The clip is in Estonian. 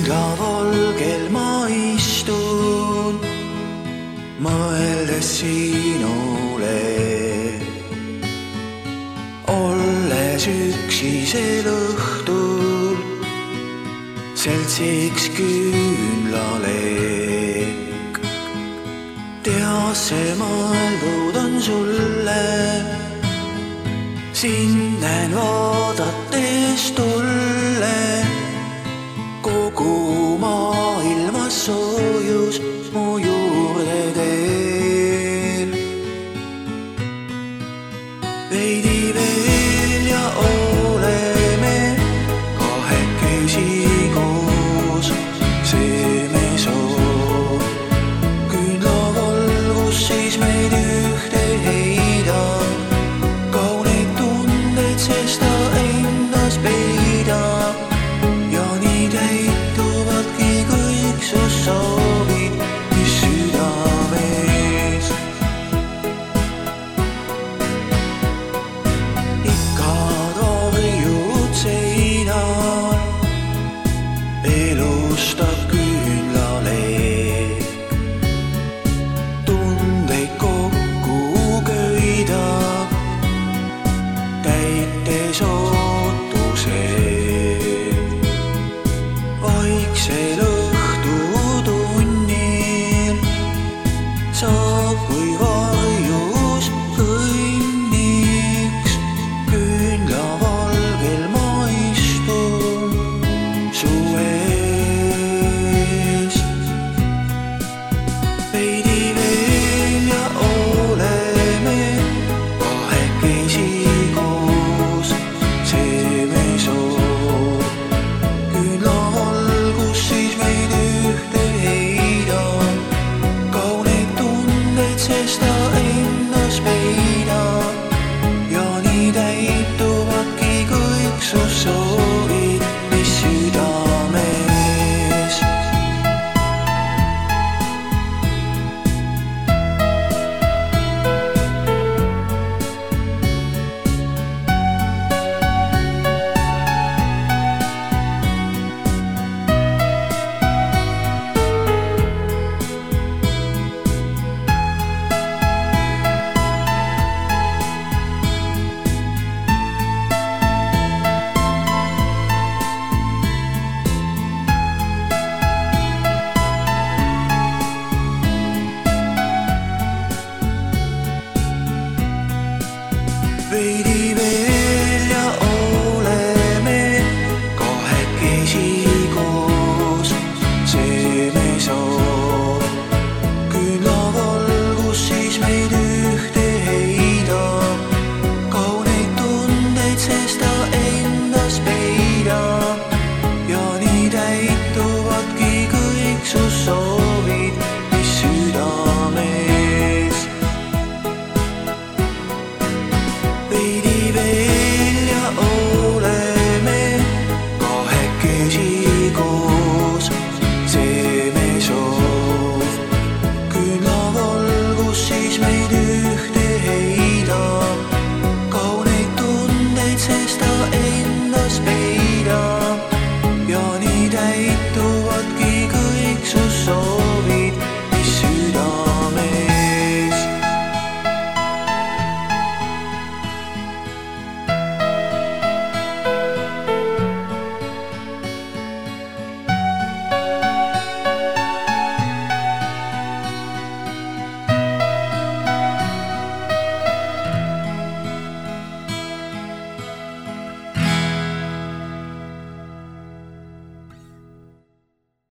Küünlavalgel ma istun, mõeldes sinule. Olles üksisel õhtul, seltsiks küünlalekk. Teasse mõeldud on sulle, sind näen vaadates tulle. Kogu maailmas soojus mu juurde teel. Veidi veel ja oleme kahekesi koos. See me soov, küünlavalgus siis meid ühte heidab. Kauneid tundeid, sest ta endas peidab. Ja nii täituvadki kõik su soovid, mis südames. Ikka torjud seinal, elustab küünlalekk. Tundeid kokku köidab, täites ootused. Vaiksel õhtutunnil saab kui varjus kõnniks. Küünlavalgel ma istun su ees. Veidi veel ja oleme kahekesi koos. See me soov, küünlavalgus siis meid ühte heidab. Kauneid tundeid, sest ta endas peidab. Ja nii täituvadki kõik su soovid, mis südames. Veidi veel ja oleme kahekesi koos. See me soov, küünlavalgus siis meid ühte heidab. Kauneid tundeid, sest ta endas peidab. Ja nii täituvadki kõik su soovid, mis südames. Veidi veel ja oleme kahekesi koos. See me soov, küünlavalgus siis meid ühte heidab. Kauneid tundeid, sest ta endas peidab. Ja nii täituvadki